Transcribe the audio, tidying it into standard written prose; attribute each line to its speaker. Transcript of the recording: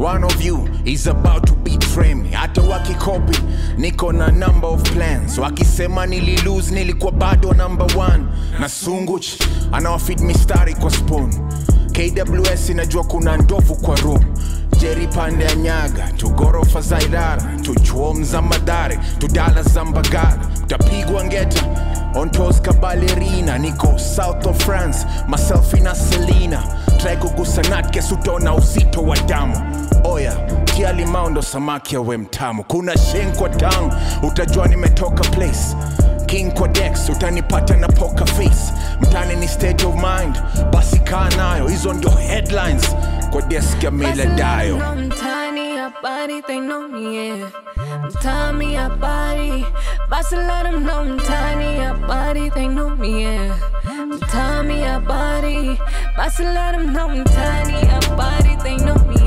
Speaker 1: One of you is about to betray me. Hata wakikopi, niko na number of plans. Wakisema nililose, nilikuwa bado number one. Na Sunguch, anawafeed mistari kwa spoon. KWS inajua kuna ndovu kwa room. Jerry pande ya nyaga, tugorofa za idara, tuchuom za madare, tudala za mbagala. Utapigwa ngeta, on toes kabalerina. Niko south of France, myself ina Selena. Try kugusa natkes utona uzito wa damu. Oya, tia limau ndo samaki awe mtamu. Kuna sheng kwa tangu, utajua nimetoka place. King kwa Dex, utanipata na poker face. Mtani ni state of mind, basi kaa nayo. Hizo ndio headlines kwa desk ya Mila Dayo.
Speaker 2: Mtani ya body, they know me, yeah. Mtani ya body, basi let them know. Mtani ya body, they know me, yeah. Mtani ya body, basi let them know. Mtani ya body, they know me.